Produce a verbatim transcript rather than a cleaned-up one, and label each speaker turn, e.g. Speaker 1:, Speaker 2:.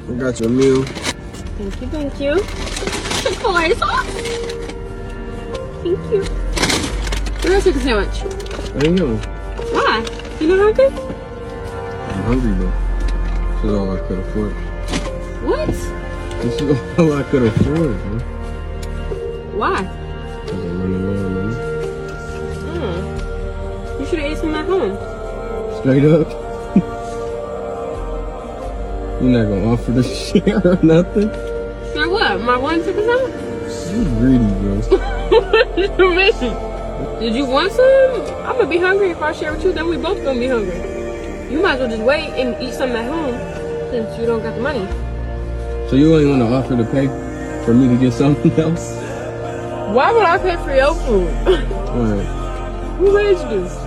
Speaker 1: I got your meal.
Speaker 2: Thank you, thank you. Chick-fil-A sauce. Thank you. Where's the sandwich?
Speaker 1: Thank you.
Speaker 2: Why? You not hungry?
Speaker 1: I'm hungry, bro. This is all I could afford.
Speaker 2: What?
Speaker 1: This is all I could afford, bro.
Speaker 2: Why?
Speaker 1: Because I'm running low on money.
Speaker 2: Hmm. You should have ate some at home.
Speaker 1: Straight up. You're not gonna offer to share or nothing?
Speaker 2: For what? My one two percent?
Speaker 1: You greedy, bro.
Speaker 2: What do you mean? Did you want some? I'm gonna be hungry if I share with you. Then we both gonna be hungry. You might as well just wait and eat something at home since you don't got the money.
Speaker 1: So you only want to offer to pay for me to get something else?
Speaker 2: Why would I pay for your food?
Speaker 1: Alright.
Speaker 2: Who raised you?